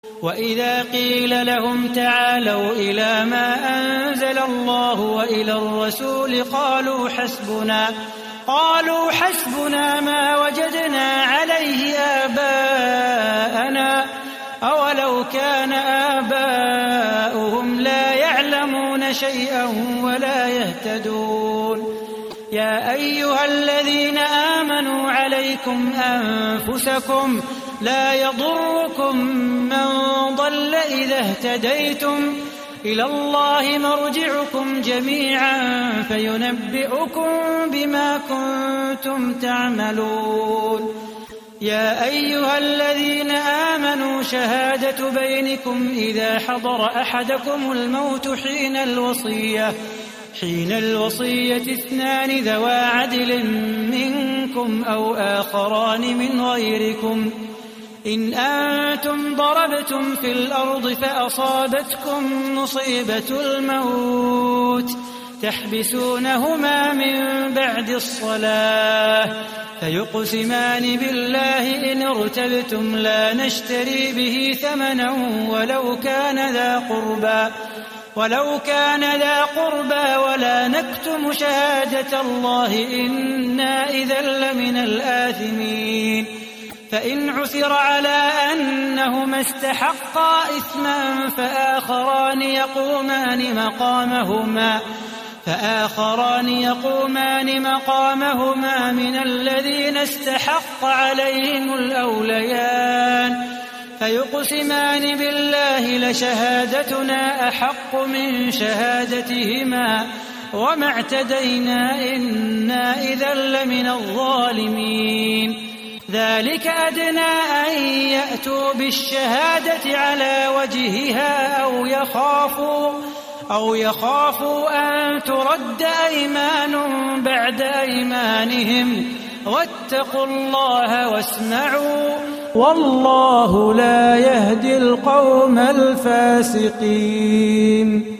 وإذا قيل لهم تعالوا إلى ما أنزل الله وإلى الرسول قالوا حسبنا ما وجدنا عليه آباءنا أولو كان آباؤهم لا يعلمون شيئا ولا يهتدون. يا أيها الذين آمنوا عليكم أنفسكم لا يضركم من ضل إذا اهتديتم إلى الله مرجعكم جميعا فينبئكم بما كنتم تعملون. يا أيها الذين آمنوا شهادة بينكم إذا حضر أحدكم الموت حين الوصية 2 ذوى عدل منكم أو آخران من غيركم إن أنتم ضربتم في الأرض فأصابتكم مصيبة الموت تحبسونهما من بعد الصلاة فيقسمان بالله إن ارتبتم لا نشتري به ثمنا ولو كان ذا قربى ولا نكتم شهادة الله إنا إذا لمن الآثمين. فإن عثر على أنهما استحقا إثما فآخران يقومان مقامهما من الذين استحق عليهم الأوليان فيقسمان بالله لشهادتنا أحق من شهادتهما وما اعتدينا إنا إذا لمن الظالمين. ذلك أدنى أن يأتوا بالشهادة على وجهها أو يخافوا أن ترد أيمان بعد أيمانهم واتقوا الله واسمعوا والله لا يهدي القوم الفاسقين.